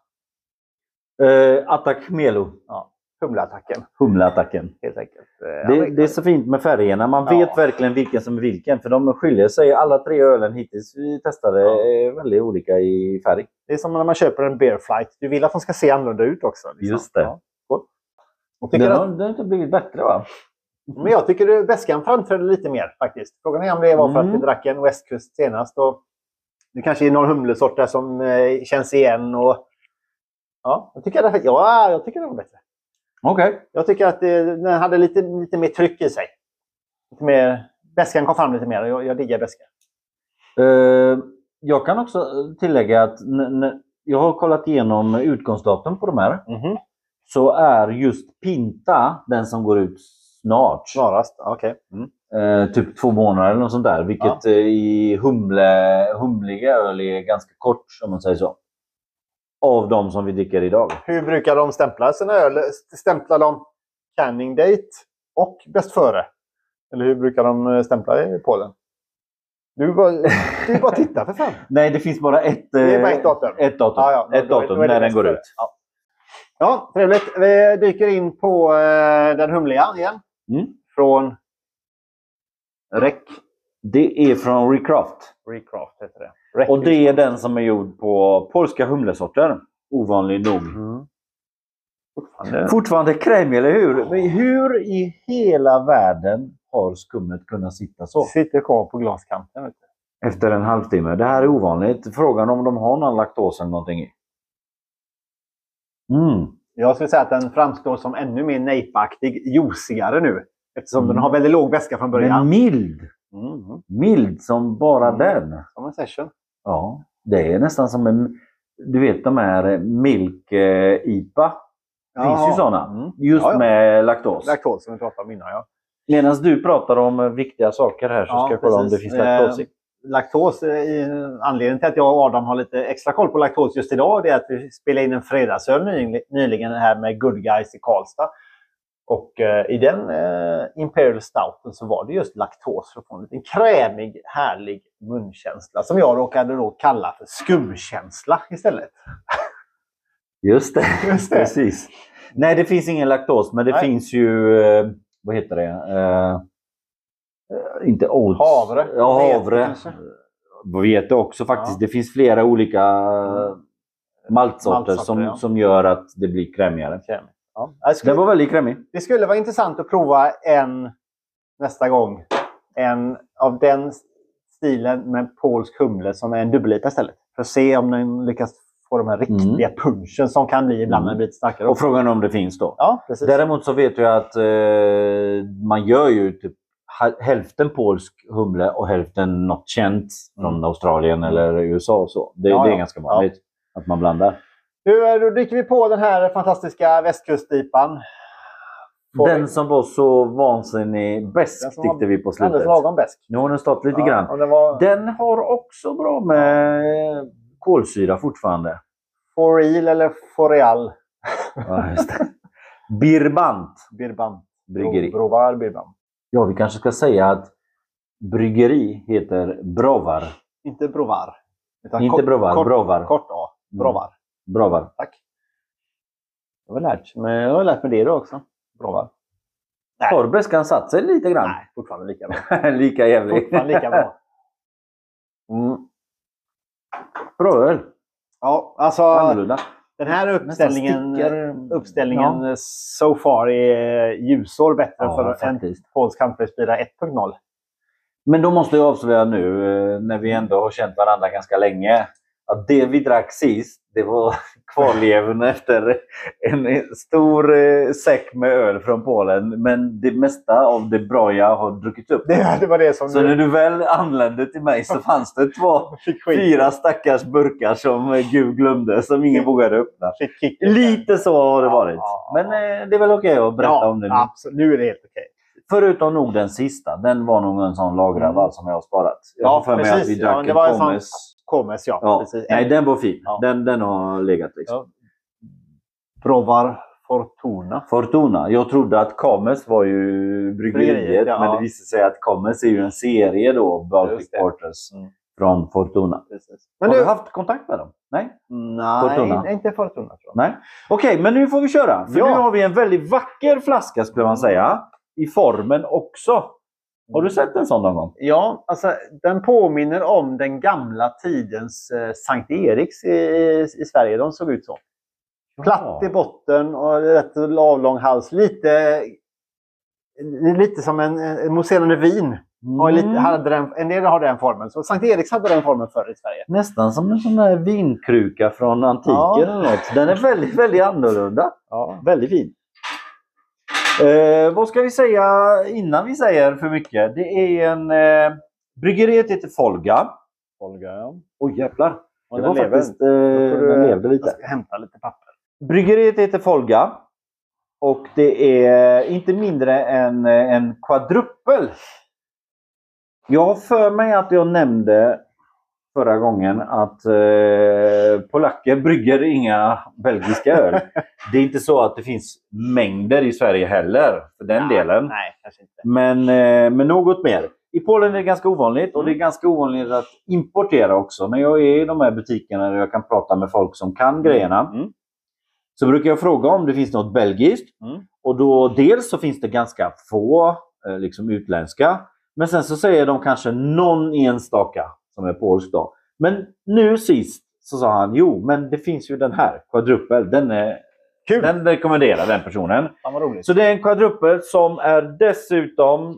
Attack Melo. Ja, humleattacken. Humleattacken. Helt enkelt. Det är så fint med färgerna. Man vet verkligen vilken som är vilken. För de skiljer sig. Alla 3 ölen hittills vi testade är väldigt olika i färg. Det är som när man köper en Bear Flight. Du vill att de ska se annorlunda ut också. Liksom. Just det. Ja. Den har inte blivit bättre, va? Men jag tycker att bäskan framträdde lite mer faktiskt. Frågan är om det var för att vi drack en West Coast senast. Och det kanske är någon humlesort där som känns igen. Och... Ja, jag tycker det var bättre. Okej. Jag tycker att den hade lite mer tryck i sig. Lite mer, bäskan kom fram lite mer. Jag diggar bäskan. Jag kan också tillägga att jag har kollat igenom utgångsdatum på de här. Så är just Pinta den som går ut snart. Snarast, okej. Typ 2 månader eller något sånt där. Vilket i humliga öl är ganska kort, om man säger så. Av de som vi dricker idag. Hur brukar de stämpla sina öl? Stämplar de canning date och bäst före? Eller hur brukar de stämpla i Polen? Du bara tittar för fan. Nej, det finns bara ett datum. Ett datum när den går ut. Ja, trevligt. Vi dyker in på den humliga igen. Från Rec. Det är från Recraft. Recraft heter det. Och det är den som är gjord på polska humlesorter. Ovanlig nog. Fortfarande krämig, eller hur? Men hur i hela världen har skummet kunnat sitta så? Sitter kvar på glaskanten. Vet du. Efter en halvtimme. Det här är ovanligt. Frågan om de har någon laktos eller någonting i. Jag skulle säga att den framstår som ännu mer nejpaktig, juicigare nu. Eftersom den har väldigt låg väska från början. Men mild. Mild som bara den. Som en session. Ja, det är nästan som en... Du vet de här milk-IPA. Det finns ju sådana. Just med laktos. Laktos som vi pratade om innan, Medan du pratar om viktiga saker här så ska jag kolla om det finns laktos i. laktos. Anledningen till att jag och Adam har lite extra koll på laktos just idag, det är att vi spelade in en fredagsöl nyligen här med Good Guys i Karlstad. Och i den Imperial Stouten så var det just laktos för att få en liten krämig, härlig munkänsla som jag råkade då kalla för skumkänsla istället. Just det. Precis. Nej, det finns ingen laktos, men det finns ju, vad heter det? Inte oats. Havre. Ja, havre. Vete också faktiskt. Ja. Det finns flera olika maltsorter som gör att det blir krämigare. Ja. Det var väldigt krämig. Det skulle vara intressant att prova nästa gång. En av den stilen med polsk humle som är en dubbel-IPA istället. För att se om den lyckas få de här riktiga punchen som kan bli ibland när blir lite starkare. Och frågan om det finns då. Ja, precis. Däremot så vet jag att man gör ju typ hälften polsk humle och hälften något känt från Australien eller USA och så. Det är ganska vanligt att man blandar. Då dricker vi på den här fantastiska västkust-IPAn. Den som var så vansinnig bäsk tyckte vi på slutet. Alldeles lagom bäsk. Nu har den stått lite grann. Den har också bra med kolsyra fortfarande. For real eller for real? Ja, just det. Birbant. Bryggeri. Brovar Birbant. Ja, vi kanske ska säga att bryggeri heter Brovar. Inte Brovar. Inte Brovar, Brovar. Kort A. Brovar. Brovar. Tack. Jag har lärt mig det då också. Brovar. Har bäskan satt sig lite grann? Nej, fortfarande lika bra. Lika jävligt. Fortfarande lika bra. Bra öl. Ja, alltså annorlunda. Den här uppställningen so far är ljusår bättre för en polsk kampfrispira 1.0. Men då måste jag avslöja nu, när vi ändå har känt varandra ganska länge, att det vi drack sist, det var kvarleven efter en stor säck med öl från Polen. Men det mesta av det bra jag har druckit upp. Det var det som så när du väl anlände till mig så fanns det 4 stackars burkar som Gud glömde, som ingen vågade öppna. Lite så har det varit. Men det är väl okej att berätta om det nu. Absolut. Nu är det helt okej. Förutom nog den sista. Den var nog en sån lagrad som jag har sparat. Jag för mig att vi drack det var en Komes, precis. Nej, den var fin. Ja. Den har legat liksom. Ja. Brovar Fortuna. Jag trodde att Komes var ju bryggeriet. Men det visade sig att Komes är ju en serie då. Baltic Porters från Fortuna. Precis. Men har du haft kontakt med dem? Nej, Fortuna. Inte Fortuna tror jag. Nej. Okej, men nu får vi köra. För nu har vi en väldigt vacker flaska skulle man säga. I formen också. Har du sett en sån någon gång? Ja, alltså den påminner om den gamla tidens Sankt Eriks i Sverige. De såg ut så. Platt i botten och rätt avlång hals. Lite som en mousserande vin. En del har den formen. Så Sankt Eriks hade den formen förr i Sverige. Nästan som en sån där vinkruka från antiken eller något. Den är väldigt, väldigt annorlunda. Ja. Väldigt fin. Vad ska vi säga innan vi säger för mycket? Det är en bryggeriet heter Folga. Oj jävlar. Det var faktiskt den levde lite. Jag ska hämta lite papper. Bryggeriet heter Folga. Och det är inte mindre än en quadruppel. Jag har för mig att jag nämnde förra gången att polacker brygger inga belgiska öl. Det är inte så att det finns mängder i Sverige heller för den delen. Nej, kanske inte. Men något mer. I Polen är det ganska ovanligt och det är ganska ovanligt att importera också. När jag är i de här butikerna där jag kan prata med folk som kan grejerna så brukar jag fråga om det finns något belgiskt. Och då dels så finns det ganska få liksom utländska. Men sen så säger de kanske någon enstaka som är polsk då. Men nu sist så sa han, men det finns ju den här, quadruppel. Den är kul. Den rekommenderar den personen. Ja, vad roligt. Så det är en quadruppel som är dessutom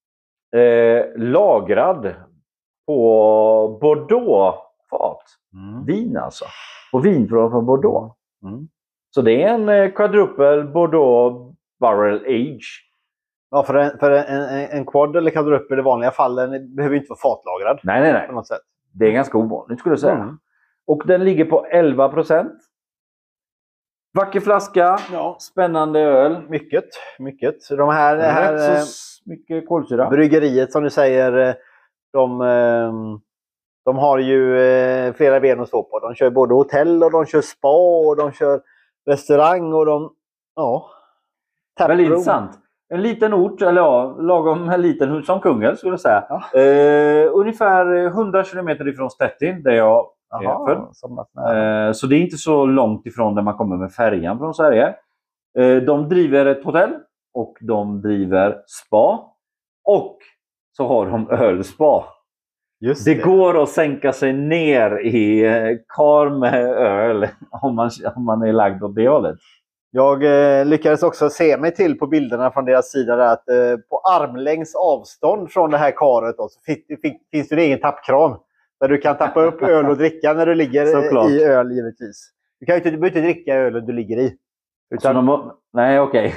lagrad på Bordeaux-fat. Vin alltså. Och vin från Bordeaux. Så det är en quadruppel Bordeaux Barrel Age. Ja, för en quad eller quadruppel i vanliga fall behöver inte vara fatlagrad. Nej. På något sätt. Det är ganska ovanligt skulle jag säga. Och den ligger på 11%. Vacker flaska. Ja. Spännande öl. Mycket. De här så mycket kolsyra. Bryggeriet som du säger, De har ju flera ben att stå på. De kör både hotell och de kör spa och de kör restaurang och de... Ja. Väldigt intressant. En liten ort, eller ja, lagom en liten som Kungälv skulle jag säga. Ja. Ungefär 100 kilometer ifrån Stettin, där jag är född. Så det är inte så långt ifrån där man kommer med färjan från Sverige. De driver ett hotell och de driver spa. Och så har de ölspa. Just det går att sänka sig ner i kar med öl om man är lagd åt det hållet. Jag lyckades också se mig till på bilderna från deras sida där att på armlängds avstånd från det här karet då, så finns det en egen tappkran. Där du kan tappa upp öl och dricka när du ligger i öl givetvis. Du behöver inte dricka öl du ligger i. Utan... Nej, okej.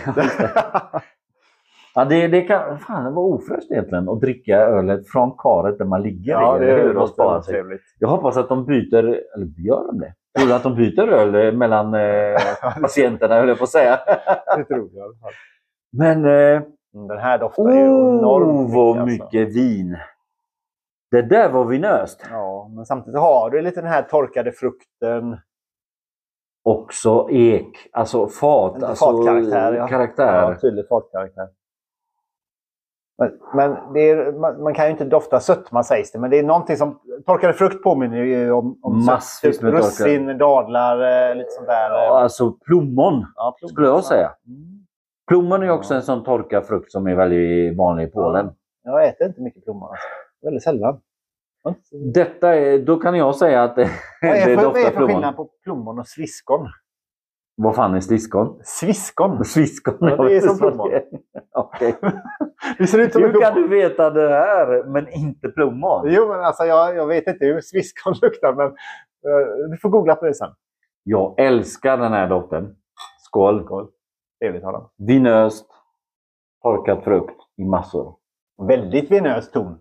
Ja, det kan det var ofräscht egentligen att dricka ölet från karet där man ligger. Ja, det är och spara sig. Trevligt. Jag hoppas att de byter, eller gör de det? Tror du att de byter öl mellan patienterna, höll jag på att säga. Det tror jag. Men den här doftar ju enormt vad mycket vin. Det där var vinöst. Ja, men samtidigt har du lite den här torkade frukten. Också ek, alltså fat, alltså fatkaraktär. Karaktär. Ja, tydlig fatkaraktär. Men det är, man kan ju inte dofta sötma sägs det, men det är någonting som torkade frukt påminner ju om massvis med russin, dadlar, lite sånt där. Ja, alltså plommon, skulle jag säga. Plommon är också en sån torkad frukt som är väldigt vanlig i Polen. Ja, jag äter inte mycket plommon. Alltså. Väldigt sällan. Då kan jag säga att det doftar plommon. Vad är för skillnad på plommon och sviskon? Vad fan är sviskon? Sviskon, ja, det är som plommon. Okej. Det ser ut som hur kan du veta det här, men inte plommon? Jo, men alltså jag vet inte hur sviskon luktar, men du får googla på det sen. Jag älskar den här doften. Skål. Trevligt har den. Vinöst, torkat frukt i massor. Väldigt vinös ton.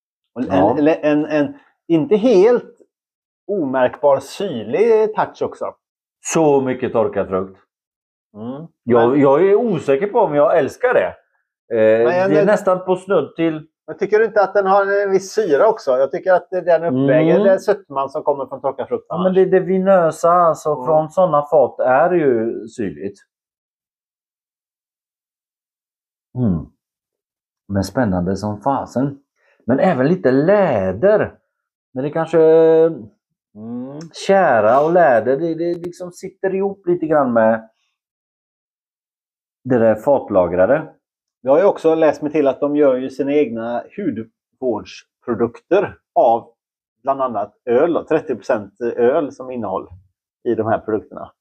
En inte helt omärkbar syrlig touch också. Så mycket torkad frukt. Jag är osäker på om jag älskar det. Det är nästan på snudd till... Men tycker du inte att den har en viss syra också? Jag tycker att den uppväger den sötman som kommer från torkad frukt. Ja, men det vinösa alltså, från sådana fat är ju syrligt. Men spännande som fasen. Men även lite läder. Men det kanske... Kära och läder, det liksom sitter ihop lite grann med det där fatlagrade. Jag har ju också läst mig till att de gör ju sina egna hudvårdsprodukter av bland annat öl. 30% öl som innehåll i de här produkterna.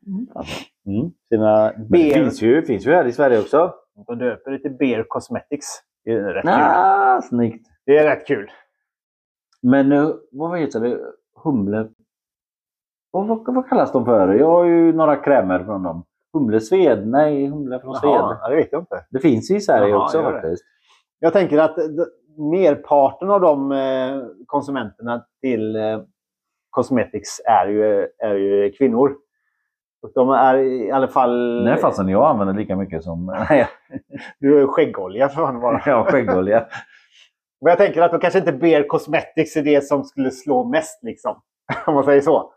Det finns ju här i Sverige också. De döper det till Bear Cosmetics. Det är rätt kul. Snyggt. Det är rätt kul. Men vad heter det? Humle. Vad kallas de för? Jag har ju några krämer från dem. Humlesved? Nej, humle från Sved. Ja, det vet jag inte. Det finns ju i Sverige också faktiskt. Jag tänker att merparten av de konsumenterna till Cosmetics är ju kvinnor. Och de är i alla fall... Nej, fastän jag använder lika mycket som... Du är skäggolja för fan bara. Ja, skäggolja. Men jag tänker att då kanske inte Bear Cosmetics är det som skulle slå mest liksom. Om man säger så.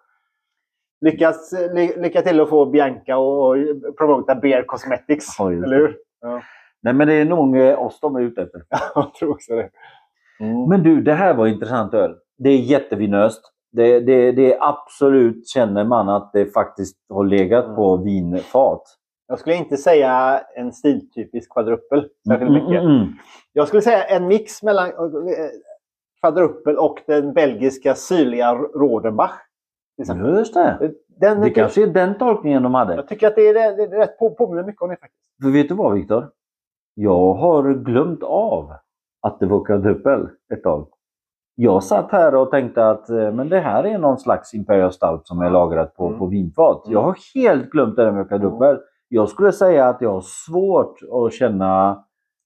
Lycka till att få Bianca och promota Bear Cosmetics. Eller hur? Ja. Nej, men det är nog oss de är ute efter. Jag tror också det. Men du, det här var intressant öl. Det är jättevinöst. Det är absolut, känner man att det faktiskt har legat på vinfat. Jag skulle inte säga en stiltypisk kvadruppel särskilt mycket. Jag skulle säga en mix mellan kvadruppel och den belgiska syrliga Rodenbach. Just det. Det kanske är den tolkningen de hade. Jag tycker att det är rätt påminner mycket om det faktiskt. För vet du vad, Viktor? Jag har glömt av att det var kvadruppel ett tag. Jag satt här och tänkte att men det här är någon slags Imperial Stout som är lagrat på vinfat. Jag har helt glömt det där med kvadruppel. Jag skulle säga att jag har svårt att känna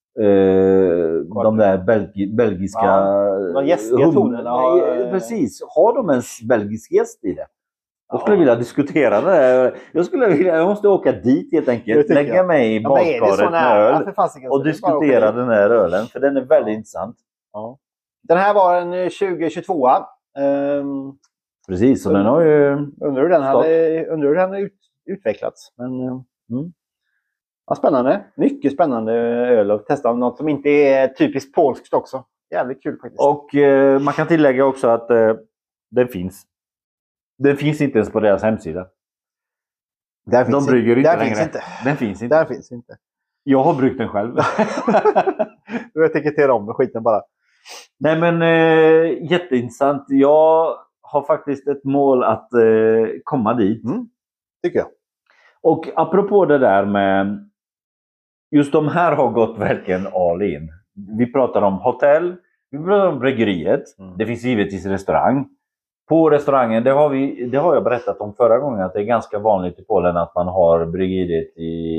de där belgiska de gästiga tonerna. Precis. Har de en belgisk gäst i det? Jag skulle vilja diskutera det här. Jag måste åka dit helt enkelt. Lägga mig i badkaret med öl och diskutera den här ölen. För den är väldigt intressant. Ja. Den här var en 2022. Precis, så den har ju... Undrar hur den hade utvecklats. Men, ja, spännande. Mycket spännande öl att testa. Något som inte är typiskt polskt också. Jävligt kul faktiskt. Och man kan tillägga också att den finns. Den finns inte ens på deras hemsida. De brygger inte längre. Den finns inte. Där finns inte. Jag har bryggt den själv. Du etikettera om med skiten bara. Nej men jätteintressant. Jag har faktiskt ett mål att komma dit. Tycker jag. Och apropå det där med... Just de här har gått verkligen all in. Vi pratar om hotell. Vi pratar om bryggeriet. Det finns givetvis restaurang. På restaurangen, det har jag berättat om förra gången, att det är ganska vanligt i Polen att man har bryggeriet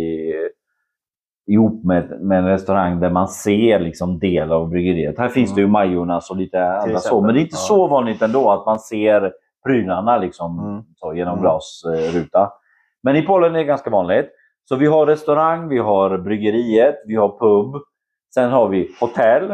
ihop med en restaurang där man ser liksom del av bryggeriet. Här finns det ju Majornas och lite andra så, men det är inte så vanligt ändå att man ser prylarna liksom så, genom glasruta. Men i Polen är det ganska vanligt. Så vi har restaurang, vi har bryggeriet, vi har pub, sen har vi hotell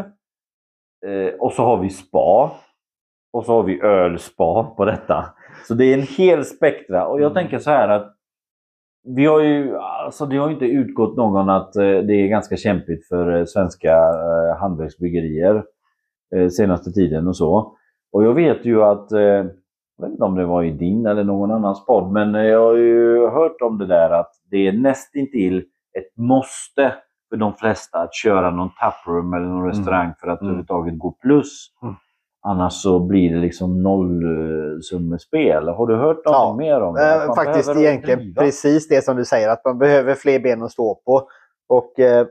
och så har vi spa. Och så har vi ölspa på detta. Så det är en hel spektra. Och jag tänker så här att vi har ju, alltså det har inte utgått någon att det är ganska kämpigt för svenska hantverksbryggerier senaste tiden och så. Och jag vet ju att, jag vet inte om det var i din eller någon annans podd, men jag har ju hört om det där att det är nästintill ett måste för de flesta att köra någon taproom eller någon restaurang för att överhuvudtaget gå plus. Annars så blir det liksom nollsummespel. Har du hört något mer om det? Faktiskt egentligen precis det som du säger. Att man behöver fler ben att stå på. Och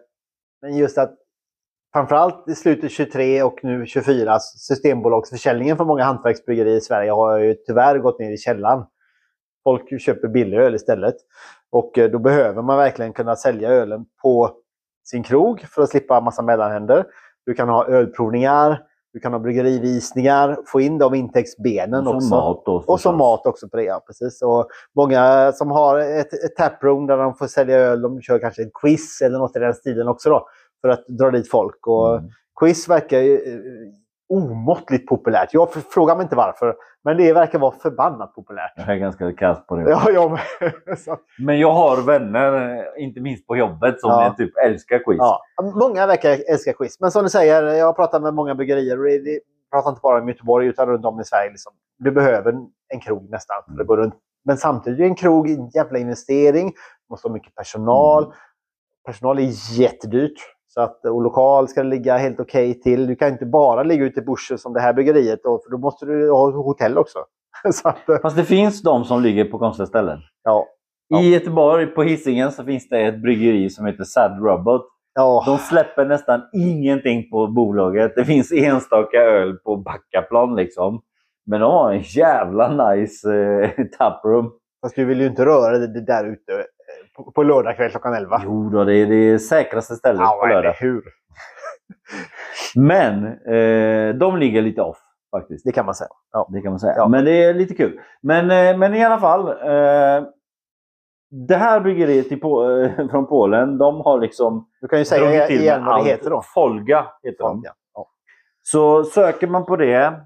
just att framförallt i slutet 23 och nu 24 systembolagsförsäljningen för många hantverksbryggerier i Sverige har ju tyvärr gått ner i källan. Folk köper billig öl istället. Och då behöver man verkligen kunna sälja ölen på sin krog för att slippa massa mellanhänder. Du kan ha ölprovningar. Du kan ha bryggerivisningar, få in de intäktsbenen också. Mat och som mat också på det, ja, precis. Och många som har ett taproom där de får sälja öl, de kör kanske en quiz eller något i den stilen också då. För att dra dit folk. Och quiz verkar omåttligt populärt. Jag frågar mig inte varför, men det verkar vara förbannat populärt. Jag är ganska kass på det. Ja, jag men jag har vänner, inte minst på jobbet, som typ älskar quiz. Ja, många verkar älska quiz. Men som du säger, jag har pratat med många bryggerier. Och det pratar inte bara om Göteborg utan runt om i Sverige. Liksom. Du behöver en krog nästan. Det går runt. Men samtidigt är en krog en jävla investering. Du måste ha mycket personal. Personal är jättedyrt. Så att, och lokal ska ligga helt okej till. Du kan inte bara ligga ute i bushen som det här bryggeriet. För då måste du ha hotell också. Så att, fast det finns de som ligger på konstiga ställen. Ja. I Göteborg på Hisingen så finns det ett bryggeri som heter Sad Robot. Ja. De släpper nästan ingenting på bolaget. Det finns enstaka öl på Backaplan liksom. Men de har en jävla nice taproom. Fast du vill ju inte röra det där ute på lördag kväll klockan 11. Jo då, det är det säkraste stället på lördag. Hur? Men de ligger lite off faktiskt. Det kan man säga. Ja, det kan man säga. Ja. Men det är lite kul. Men i alla fall, det här bryggeriet från Polen, de har liksom... Du kan ju säga igen vad det heter då. Folga heter de. Ja. Så söker man på det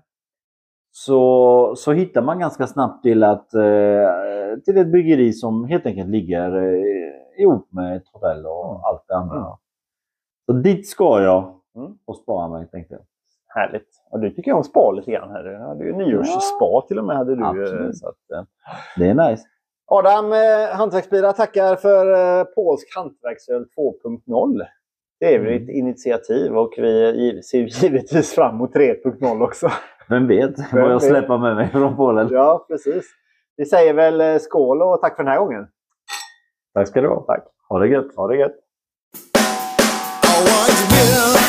så hittar man ganska snabbt till ett bryggeri som helt enkelt ligger ihop med ett hotell och allt det andra. Så dit ska jag och spara mig, tänkte jag. Härligt. Och du tycker jag om spa lite grann här. Du hade ju nyårsspa till och med. Hade du, så att, det är nice. Adam, Hantverksbira tackar för polsk hantverksöl 2.0. Det är väl ett initiativ och vi ser givetvis fram emot 3.0 också. Vem vet vad jag släpper med mig från Polen. Ja, precis. Vi säger väl skål och tack för den här gången. Tack ska du ha. Tack. Ha det gött. Ha det gött. I want to